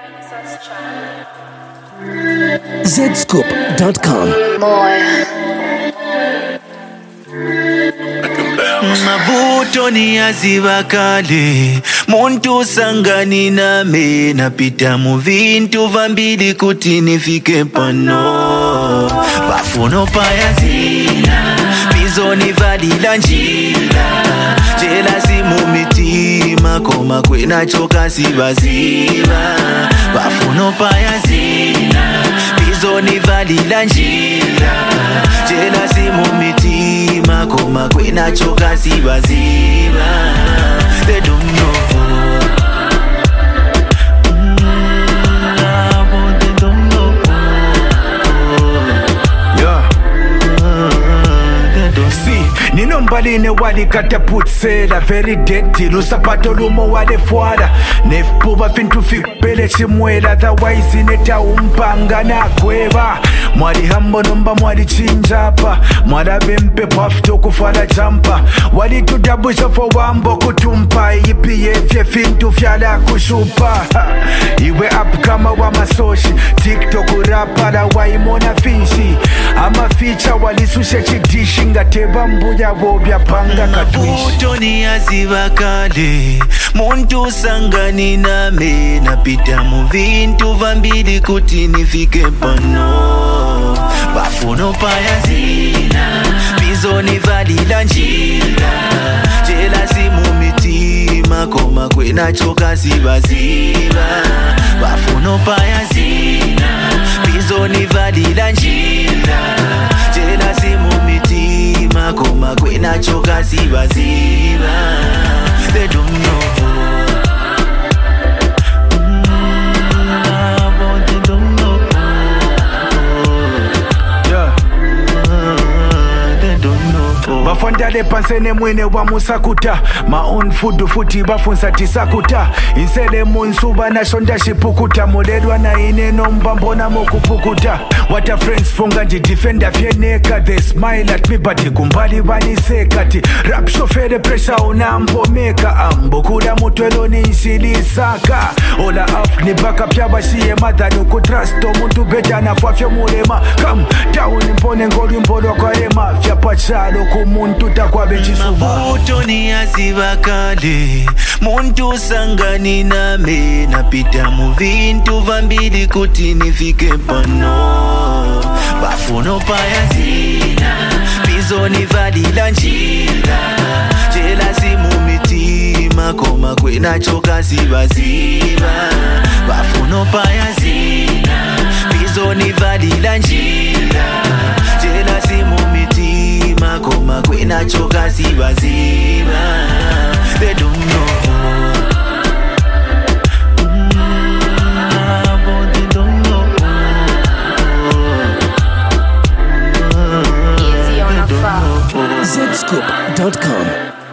Zscoop.com. Mavuto ni yaziba kale muntu sangani name napita mu vintu vambili kuti nifike pano bafuno payazina bizoni valila njila jelasi mu mitima koma kwenachoka sibaziba bafuno payazina bizoni valila njila jelasi mu mitima koma kwenachoka sibaziba they don't know they don't know Nino mbaline wali kataputsela very dirty lusapato lumo wale fuara nefupuba fintu fikpele chimwela otherwise ineta umpanga na kweba mwali hambo nomba mwali chinjapa mwala bempe pafto kufala champa wali tudabusha fo wambo kutumpa ipi yefye fintu fyala kushupa iwe up kama wa masoshi tiktok rapala waimona finshi ama feature wali sushe chidishi ngateba mbuja bobya panga katwishi mavuto ni yaziba kale muntu sangani name napita mu vintu vambili kuti nifike pano bafuno payazina bizoni valila njila jelasi mu mitima koma kwenachoka sibaziba bafuno payazina bizoni valila njila jelasi mu mitima koma kwenachoka sibaziba they don't know bafondale pansene mwene wa musakuta ma own food futi bafunsa tisakuta insele munsuba nashonda shipukuta modelwa na ineno mbambona mokupukuta what a friends funga nji defender fyeneka they smile at me but kumbali banisekati rap shofere pressure unampomeka ambokula mutwelo ninsilisaka ola af ni baka pya bashiye madhanu kutrust omuntu beja nafafyo mulema come down mpone ngoli mbolo kwa ema fya pachalo kumuntu takwabe chisuva mavuto ni yaziba kale muntu sangani name napita mu vintu vambili kuti nifike pano bafuno payazina bizoni valila njila jelasi mu mitima koma kwenachoka sibaziba bafuno payazina bizoni valila njila jelasi mu mitima koma kwenachoka sibaziba they don't know Zscoop.com.